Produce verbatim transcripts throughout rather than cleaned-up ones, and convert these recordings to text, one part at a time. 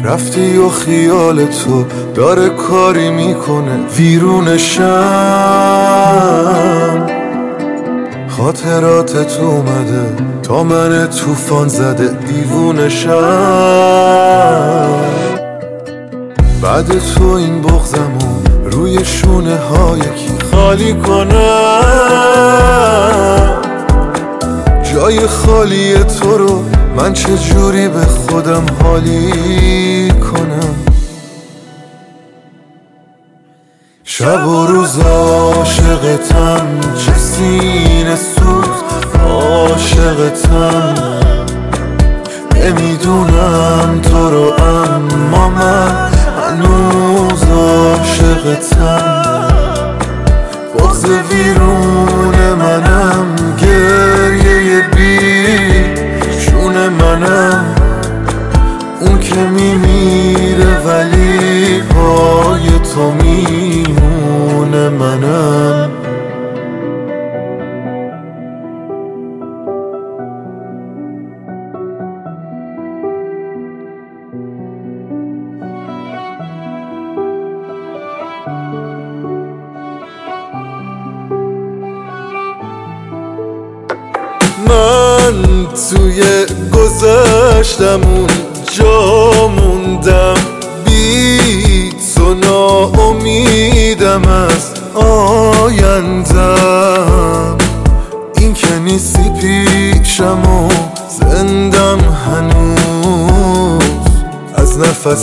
رفتی و خیال تو داره کاری میکنه ویرونشم. خاطراتت اومده تا من طوفان زده دیوونشم. بعد تو این بغضمو روی شونه های کی خالی کنم. جای خالی تو رو من چجوری به خودم حالی کنم. شب و روز عاشقتم، چه سینه سوز عاشقتم. نمیدونم تو رو اما من هنوز عاشقتم. بغض ویرون منم، گریه بی شون منم. اون که میمیره ولی پای تو میمونه منم. من توی گذشتم اون جا موندم، بی تو ناامیدم از آیندم. این که نیستی پیشم و زندم هنوز، از نفس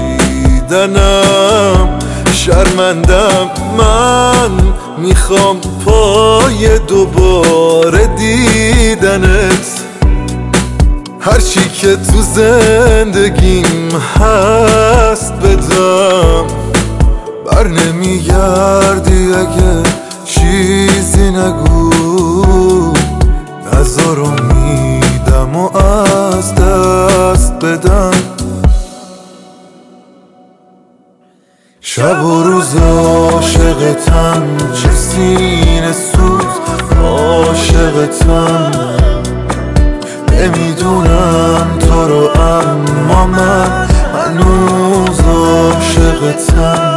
کشیدنم شرمندم. من میخوام پای دوباره دیدنت. هرچی که تو زندگیم هست بدم، بر نمیگردی اگه چیزی نگو. نذار امیدم و از دست بدم. شب و روز عاشقتم، چه سینه سوز عاشقتم. نمیدونم تو رو اما من هنوز عاشقتم.